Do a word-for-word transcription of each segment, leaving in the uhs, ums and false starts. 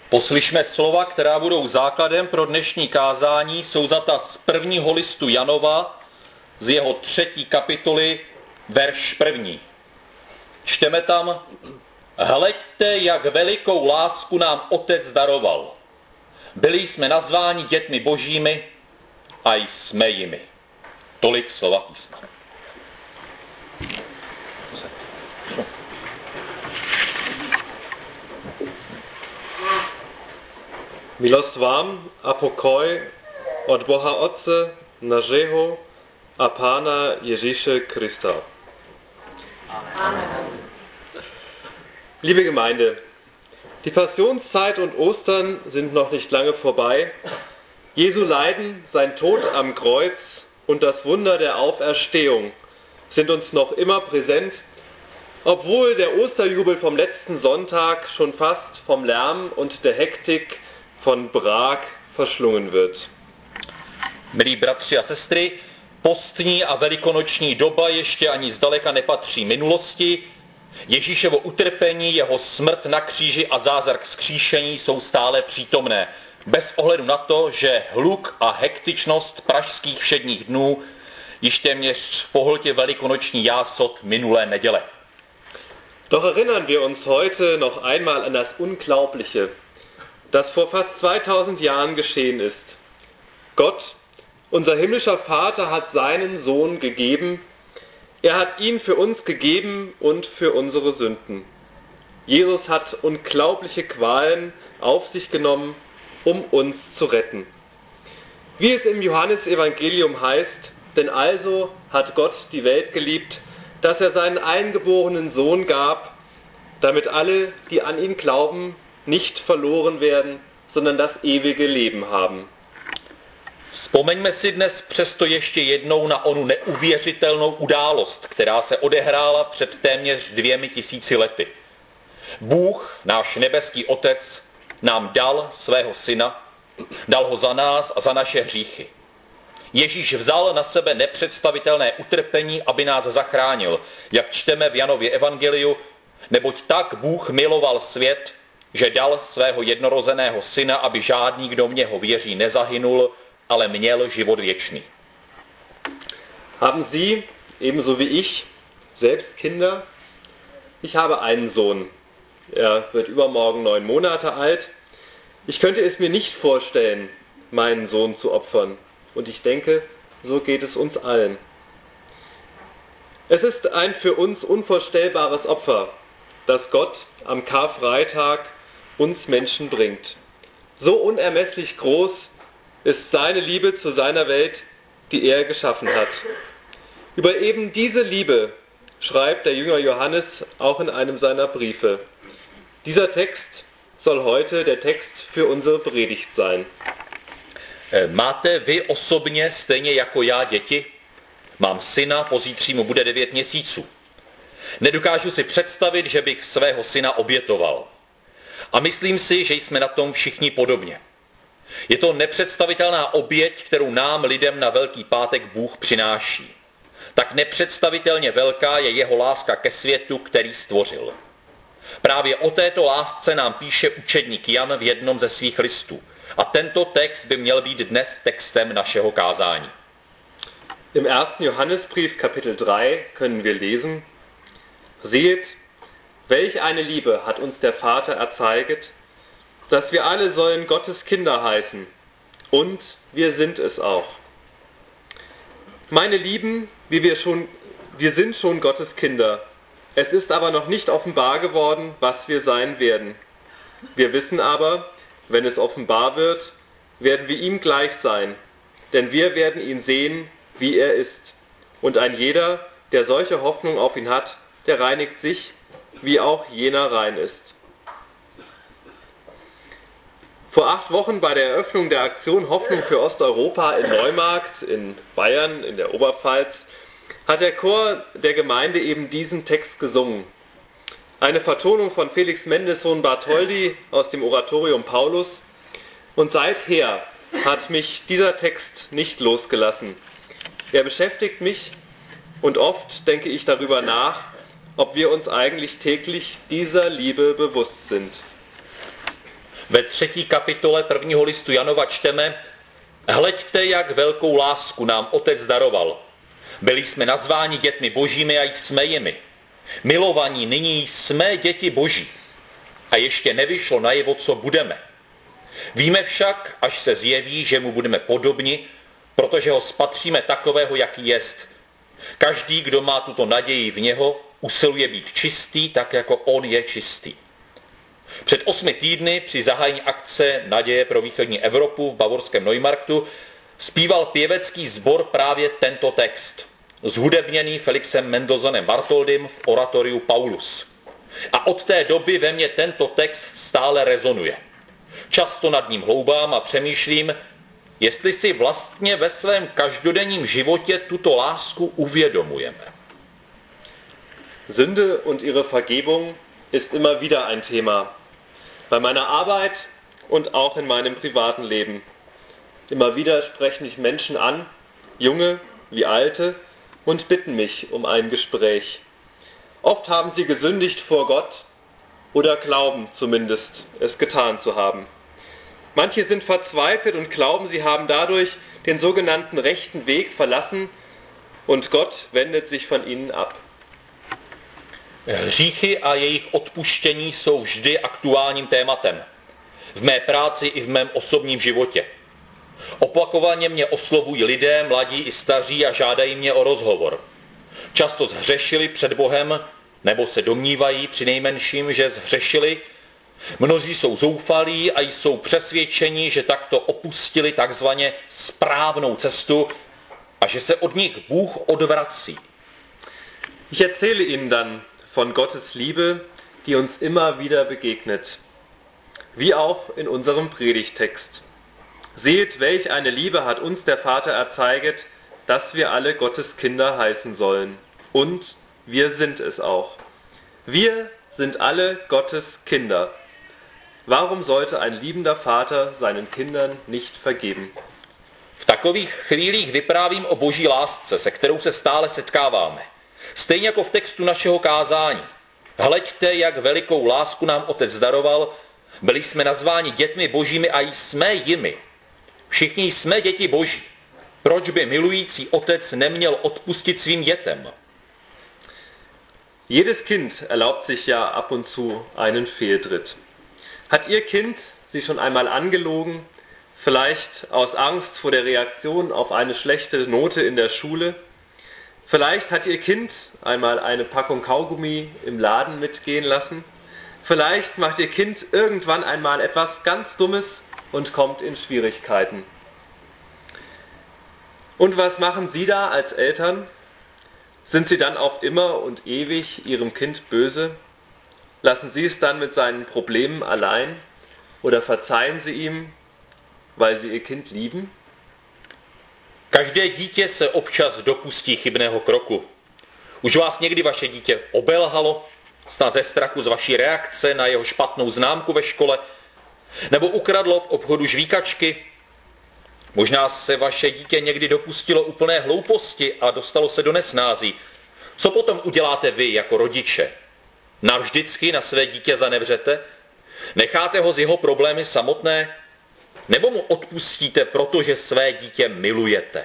Poslyšme slova, která budou základem pro dnešní kázání, jsou vzata z prvního listu Janova, z jeho třetí kapitoly, verš první. Čteme tam: Hleďte, jak velikou lásku nám Otec daroval. Byli jsme nazváni dětmi božími a jsme jimi. Tolik slova písma. Milost vám a pokoj od Boha Otce našeho a Pána Ježíše Krista. Amen. Liebe Gemeinde, die Passionszeit und Ostern sind noch nicht lange vorbei. Jesu Leiden, sein Tod am Kreuz und das Wunder der Auferstehung sind uns noch immer präsent, obwohl der Osterjubel vom letzten Sonntag schon fast vom Lärm und der Hektik von Prag verschlungen wird. Milí bratři a sestry, postní a velikonoční doba ještě ani zdaleka nepatří minulosti. Ježíšovo utrpení, jeho smrt na kříži a zázrak vzkříšení jsou stále přítomné, bez ohledu na to, že hluk a hektičnost pražských všedních dnů již téměř pohltí velikonoční jásot minulé neděle. Doch erinnern wir uns heute noch einmal an das Unglaubliche, das vor fast zweitausend Jahren geschehen ist. Gott, unser himmlischer Vater, hat seinen Sohn gegeben. Er hat ihn für uns gegeben und für unsere Sünden. Jesus hat unglaubliche Qualen auf sich genommen, um uns zu retten. Wie es im Johannesevangelium heißt: Denn also hat Gott die Welt geliebt, dass er seinen eingeborenen Sohn gab, damit alle, die an ihn glauben, nicht verloren werden, sondern das ewige Leben haben. Vzpomeňme si dnes přesto ještě jednou na onu neuvěřitelnou událost, která se odehrála před téměř dvěmi tisíci lety. Bůh, náš nebeský Otec, nám dal svého syna, dal ho za nás a za naše hříchy. Ježíš vzal na sebe nepředstavitelné utrpení, aby nás zachránil, jak čteme v Janově evangeliu, neboť tak Bůh miloval svět, že dal svého jednorozeného syna, aby žádný, kdo v něho věří, nezahynul, ale měl život věčný. Haben Sie, ebenso wie ich, selbst Kinder? Ich habe einen Sohn. Er wird übermorgen neun Monate alt. Ich könnte es mir nicht vorstellen, meinen Sohn zu opfern. Und ich denke, so geht es uns allen. Es ist ein für uns unvorstellbares Opfer, das Gott am Karfreitag uns Menschen bringt. So unermesslich groß ist seine Liebe zu seiner Welt, die er geschaffen hat. Über eben diese Liebe schreibt der Jünger Johannes auch in einem seiner Briefe. Dieser Text soll heute der Text für unsere Predigt sein. Máte vy osobně stejně jako já děti? Mám syna, pozítří mu bude devět měsíců. Nedokážu si představit, že bych svého syna obětoval. A myslím si, že jsme na tom všichni podobně. Je to nepředstavitelná oběť, kterou nám lidem na Velký pátek Bůh přináší. Tak nepředstavitelně velká je jeho láska ke světu, který stvořil. Právě o této lásce nám píše učedník Jan v jednom ze svých listů. A tento text by měl být dnes textem našeho kázání. Im ersten Johannesbrief Kapitel drei können wir lesen: Seht, welch eine Liebe hat uns der Vater erzeiget, dass wir alle sollen Gottes Kinder heißen. Und wir sind es auch. Meine Lieben, wie wir schon, wir sind schon Gottes Kinder. Es ist aber noch nicht offenbar geworden, was wir sein werden. Wir wissen aber, wenn es offenbar wird, werden wir ihm gleich sein, denn wir werden ihn sehen, wie er ist. Und ein jeder, der solche Hoffnung auf ihn hat, der reinigt sich, wie auch jener rein ist. Vor acht Wochen bei der Eröffnung der Aktion Hoffnung für Osteuropa in Neumarkt in Bayern in der Oberpfalz hat der Chor der Gemeinde eben diesen Text gesungen. Eine Vertonung von Felix Mendelssohn Bartholdy aus dem Oratorium Paulus. Und seither hat mich dieser Text nicht losgelassen. Er beschäftigt mich und oft denke ich darüber nach, ob wir uns eigentlich täglich dieser Liebe bewusst sind. Ve třetí kapitole prvního listu Janova čteme: Hleďte, jak velkou lásku nám Otec daroval. Byli jsme nazváni dětmi božími a jsme jimi. Milovaní, nyní jsme děti boží. A ještě nevyšlo najevo, co budeme. Víme však, až se zjeví, že mu budeme podobni, protože ho spatříme takového, jaký jest. Každý, kdo má tuto naději v něho, usiluje být čistý, tak jako on je čistý. Před osmi týdny při zahájení akce Naděje pro východní Evropu v bavorském Neumarktu zpíval pěvecký sbor právě tento text, zhudebněný Felixem Mendelsohnem Bartholdym v oratoriu Paulus. A od té doby ve mně tento text stále rezonuje. Často nad ním hloubám a přemýšlím, jestli si vlastně ve svém každodenním životě tuto lásku uvědomujeme. Sünde und ihre Vergebung ist immer wieder ein Thema. Bei meiner Arbeit und auch in meinem privaten Leben. Immer wieder sprechen mich Menschen an, junge wie alte, und bitten mich um ein Gespräch. Oft haben sie gesündigt vor Gott oder glauben zumindest, es getan zu haben. Manche sind verzweifelt und glauben, sie haben dadurch den sogenannten rechten Weg verlassen und Gott wendet sich von ihnen ab. Hříchy a jejich odpuštění jsou vždy aktuálním tématem. V mé práci i v mém osobním životě. Opakovaně mě oslovují lidé, mladí i staří a žádají mě o rozhovor. Často zhřešili před Bohem, nebo se domnívají přinejmenším, že zhřešili. Mnozí jsou zoufalí a jsou přesvědčeni, že takto opustili takzvaně správnou cestu a že se od nich Bůh odvrací. Ich erzähle Ihnen dann von Gottes Liebe, die uns immer wieder begegnet. Wie auch in unserem Predigtext. Seht, welch eine Liebe hat uns der Vater erzeiget, dass wir alle Gottes Kinder heißen sollen. Und wir sind es auch. Wir sind alle Gottes Kinder. Warum sollte ein liebender Vater seinen Kindern nicht vergeben? V takových chvílích vyprávím o boží lásce, se kterou se stále setkáváme. Stejně jako v textu našeho kázání. Hleďte, jak velikou lásku nám Otec daroval, byli jsme nazváni dětmi božími a jsme jimi. Všichni jsme děti boží. Proč by milující Otec neměl odpustit svým dětem? Jedes Kind erlaubt sich ja ab und zu einen Fehltritt. Hat Ihr Kind Sie schon einmal angelogen, vielleicht aus Angst vor der Reaktion auf eine schlechte Note in der Schule? Vielleicht hat Ihr Kind einmal eine Packung Kaugummi im Laden mitgehen lassen? Vielleicht macht Ihr Kind irgendwann einmal etwas ganz Dummes und kommt in Schwierigkeiten. Und was machen Sie da als Eltern? Sind Sie dann auf immer und ewig Ihrem Kind böse? Lassen Sie es dann mit seinen Problemen allein oder verzeihen Sie ihm, weil Sie Ihr Kind lieben? Každé dítě se občas dopustí chybného kroku. Už vás někdy vaše dítě obelhalo, snad ze strachu z vaší reakce na jeho špatnou známku ve škole, nebo ukradlo v obchodu žvíkačky? Možná se vaše dítě někdy dopustilo úplné hlouposti a dostalo se do nesnází. Co potom uděláte vy jako rodiče? Navždycky na své dítě zanevřete? Necháte ho z jeho problémy samotné? Nebo mu odpustíte, protože své dítě milujete?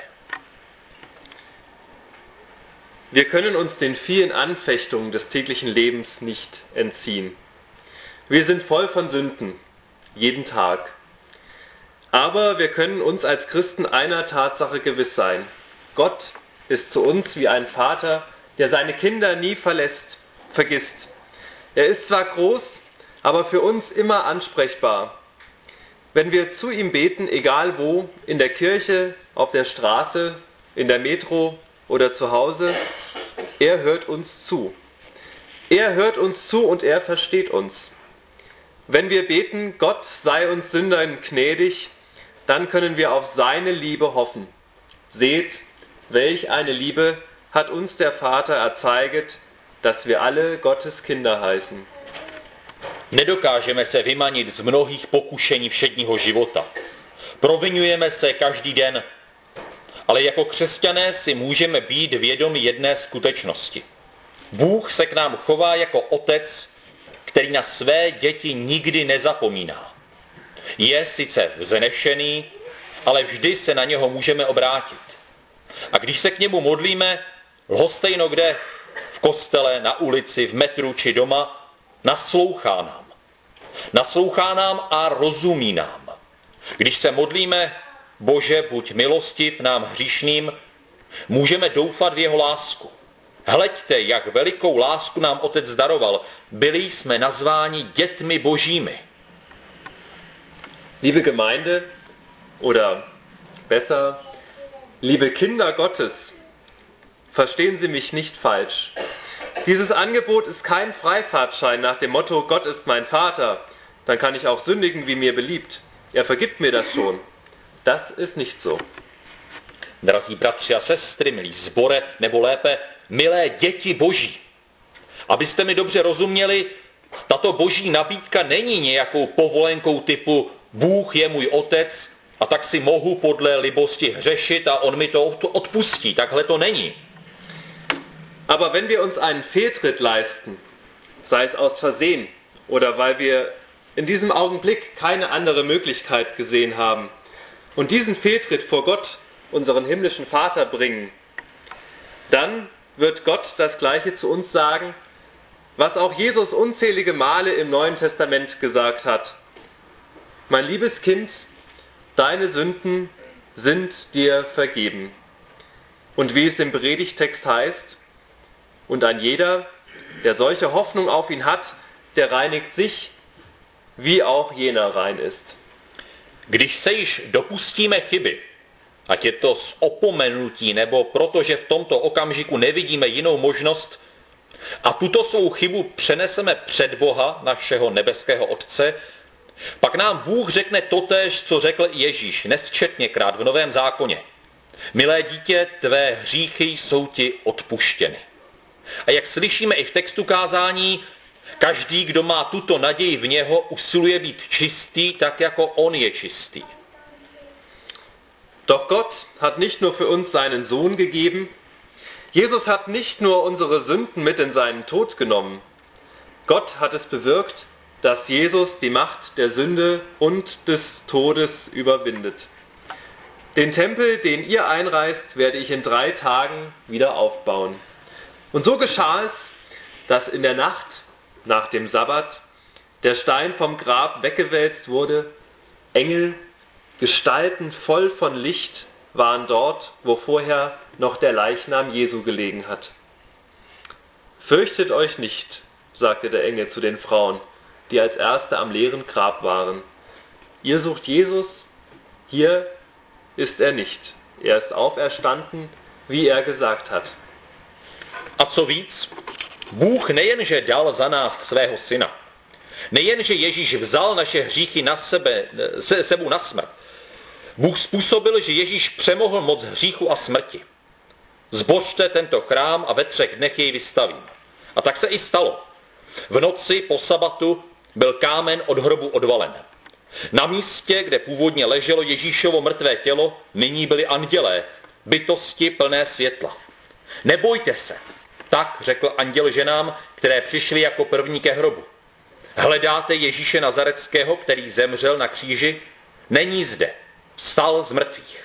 Wir können uns den vielen Anfechtungen des täglichen Lebens nicht entziehen. Wir sind voll von Sünden, jeden Tag. Aber wir können uns als Christen einer Tatsache gewiss sein. Gott ist zu uns wie ein Vater, der seine Kinder nie verlässt, vergisst. Er ist zwar groß, aber für uns immer ansprechbar. Wenn wir zu ihm beten, egal wo, in der Kirche, auf der Straße, in der Metro oder zu Hause, er hört uns zu. Er hört uns zu und er versteht uns. Wenn wir beten, Gott sei uns Sündern gnädig, dann können wir auf seine Liebe hoffen. Seht, welch eine Liebe hat uns der Vater erzeiget, dass wir alle Gottes Kinder heißen. Nedokážeme se vymanit z mnohých pokušení všedního života. Provinujeme se každý den, ale jako křesťané si můžeme být vědomi jedné skutečnosti. Bůh se k nám chová jako otec, který na své děti nikdy nezapomíná. Je sice vznešený, ale vždy se na něho můžeme obrátit. A když se k němu modlíme, lhostejno kde, v kostele, na ulici, v metru či doma, naslouchá nám. Naslouchá nám a rozumí nám. Když se modlíme, Bože, buď milostiv nám hříšným, můžeme doufat v jeho lásku. Hleďte, jak velikou lásku nám Otec daroval. Byli jsme nazváni dětmi božími. Liebe Gemeinde, oder besser, liebe Kinder Gottes, verstehen Sie mich nicht falsch. Dieses Angebot ist kein Freifahrtschein nach dem Motto, Gott ist mein Vater, dann kann ich auch sündigen, wie mir beliebt. Er vergibt mir das schon. Das ist nicht so. Drazí bratři a sestry, milí sbore, nebo lépe, milé děti boží. Abyste mi dobře rozuměli, tato boží nabídka není nějakou povolenkou typu Bůh je můj otec a tak si mohu podle libosti hřešit a on mi to odpustí. Takhle to není. Aber wenn wir uns einen Fehltritt leisten, sei es aus Versehen oder weil wir in diesem Augenblick keine andere Möglichkeit gesehen haben und diesen Fehltritt vor Gott, unseren himmlischen Vater, bringen, dann wird Gott das Gleiche zu uns sagen, was auch Jesus unzählige Male im Neuen Testament gesagt hat. Mein liebes Kind, deine Sünden sind dir vergeben. Und wie es im Predigtext heißt, und ein jeder, der solche Hoffnung auf ihn hat, der reinigt sich, wie auch jener rein ist. Když se již dopustíme chyby, ať je to z opomenutí nebo protože v tomto okamžiku nevidíme jinou možnost, a tuto svou chybu přeneseme před Boha, našeho nebeského Otce, pak nám Bůh řekne totéž, co řekl Ježíš nesčetněkrát v Novém zákoně. Milé dítě, tvé hříchy jsou ti odpuštěny. A jak slyšíme i v textu kázání, každý, kdo má tuto naději v něho, usiluje být čistý, tak jako on je čistý. Doch Gott hat nicht nur für uns seinen Sohn gegeben, Jesus hat nicht nur unsere Sünden mit in seinen Tod genommen. Gott hat es bewirkt, dass Jesus die Macht der Sünde und des Todes überwindet. Den Tempel, den ihr einreißt, werde ich in drei Tagen wieder aufbauen. Und so geschah es, dass in der Nacht nach dem Sabbat der Stein vom Grab weggewälzt wurde. Engel, Gestalten voll von Licht waren dort, wo vorher noch der Leichnam Jesu gelegen hat. Fürchtet euch nicht, sagte der Engel zu den Frauen, die als erste am leeren Grab waren. Ihr sucht Jesus, hier ist er nicht. Er ist auferstanden, wie er gesagt hat. A co víc, Bůh nejenže dal za nás svého syna, nejenže Ježíš vzal naše hříchy na sebe, se, sebou na smrt, Bůh způsobil, že Ježíš přemohl moc hříchu a smrti. Zbořte tento chrám a ve třech dnech jej vystavím. A tak se i stalo. V noci po sabatu byl kámen od hrobu odvalen. Na místě, kde původně leželo Ježíšovo mrtvé tělo, nyní byli andělé, bytosti plné světla. Nebojte se, tak řekl anděl ženám, které přišly jako první ke hrobu. Hledáte Ježíše Nazareckého, který zemřel na kříži? Není zde, vstal z mrtvých.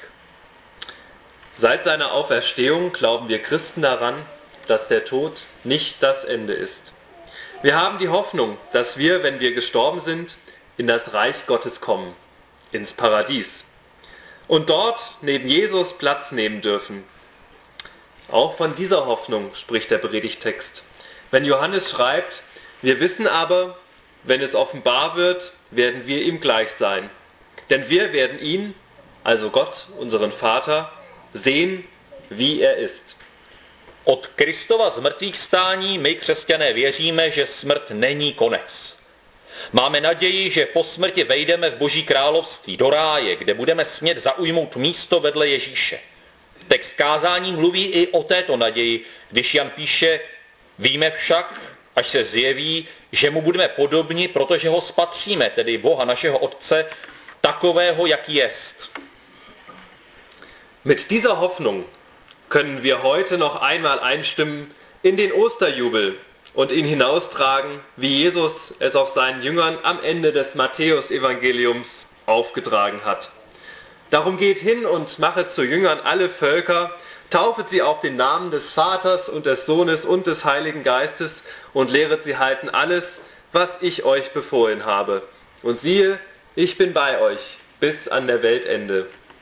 Seit seiner Auferstehung glauben wir Christen daran, dass der Tod nicht das Ende ist. Wir haben die Hoffnung, dass wir, wenn wir gestorben sind, in das Reich Gottes kommen, ins Paradies. Und dort neben Jesus Platz nehmen dürfen. Auch von dieser Hoffnung spricht der Predigtext. Wenn Johannes schreibt, wir wissen aber, wenn es offenbar wird, werden wir ihm gleich sein. Denn wir werden ihn, also Gott, unseren Vater, sehen, wie er ist. Od Kristova zmrtvých stání my křesťané věříme, že smrt není konec. Máme naději, že po smrti vejdeme v Boží království, do ráje, kde budeme smět zaujmout místo vedle Ježíše. Text kázání mluví i o této naději, když Jan píše, víme však, až se zjeví, že mu budeme podobni, protože ho spatříme, tedy Boha našeho Otce, takového, jaký jest. Mit dieser Hoffnung können wir heute noch einmal einstimmen in den Osterjubel und ihn hinaustragen, wie Jesus es auf seinen Jüngern am Ende des Matthäus-Evangeliums aufgetragen hat. Darum geht hin und machet zu Jüngern alle Völker, taufet sie auf den Namen des Vaters und des Sohnes und des Heiligen Geistes und lehret sie halten alles, was ich euch befohlen habe. Und siehe, ich bin bei euch bis an der Weltende.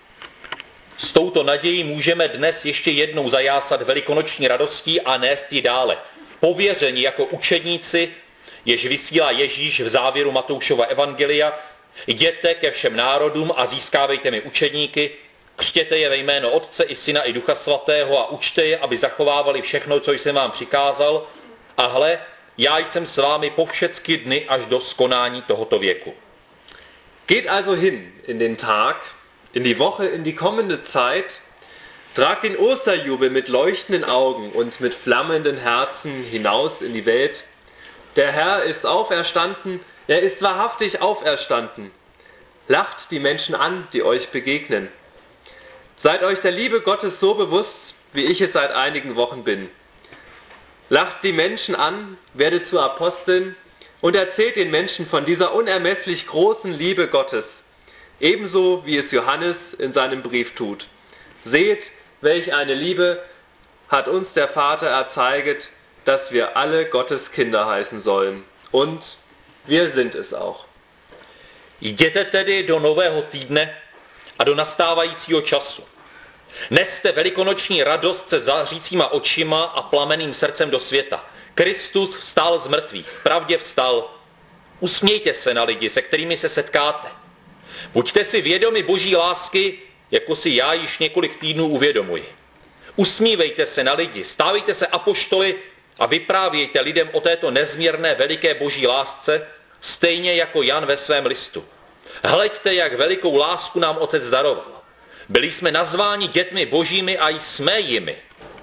S touto nadějí můžeme dnes ještě jednou zajásat velikonoční radostí a nést ji dále. Pověření jako učedníci, jež vysílá Ježíš v závěru Matoušova evangelia, jděte ke všem národům a získávejte mi učedníky, křtěte je ve jméno Otce i Syna i Ducha Svatého a učte je, aby zachovávali všechno, co jsem vám přikázal. A hle, já jsem s vámi po všecky dny až do skonání tohoto věku. Geht also hin in den Tag, in die Woche, in die kommende Zeit, tragt den Osterjubel mit leuchtenden Augen und mit flammenden Herzen hinaus in die Welt. Der Herr ist auferstanden, er ist wahrhaftig auferstanden. Lacht die Menschen an, die euch begegnen. Seid euch der Liebe Gottes so bewusst, wie ich es seit einigen Wochen bin. Lacht die Menschen an, werdet zu Aposteln und erzählt den Menschen von dieser unermesslich großen Liebe Gottes, ebenso wie es Johannes in seinem Brief tut. Seht, welch eine Liebe hat uns der Vater erzeiget, dass wir alle Gottes Kinder heißen sollen. Und wir sind es auch. Jděte tedy do nového týdne a do nastávajícího času. Neste velikonoční radost se zářícíma očima a plameným srdcem do světa. Kristus vstal z mrtvých, vpravdě vstal. Usmějte se na lidi, se kterými se setkáte. Buďte si vědomi Boží lásky, jako si já již několik týdnů uvědomuji. Usmívejte se na lidi, stávejte se apoštoly a vyprávějte lidem o této nezměrné veliké Boží lásce, stejně jako Jan ve svém listu. Hleďte, jak velikou lásku nám Otec daroval. Byli jsme nazváni dětmi Božími a jsme jimi.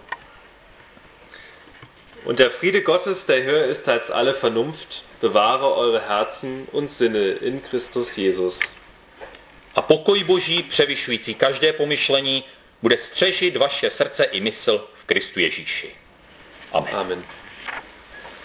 Und der Friede Gottes, der höher ist als alle Vernunft, bewahre eure Herzen und Sinne in Christus Jesus. A pokoj Boží, převyšující každé pomyšlení, bude střežit vaše srdce i mysl v Kristu Ježíši. Amen. Amen.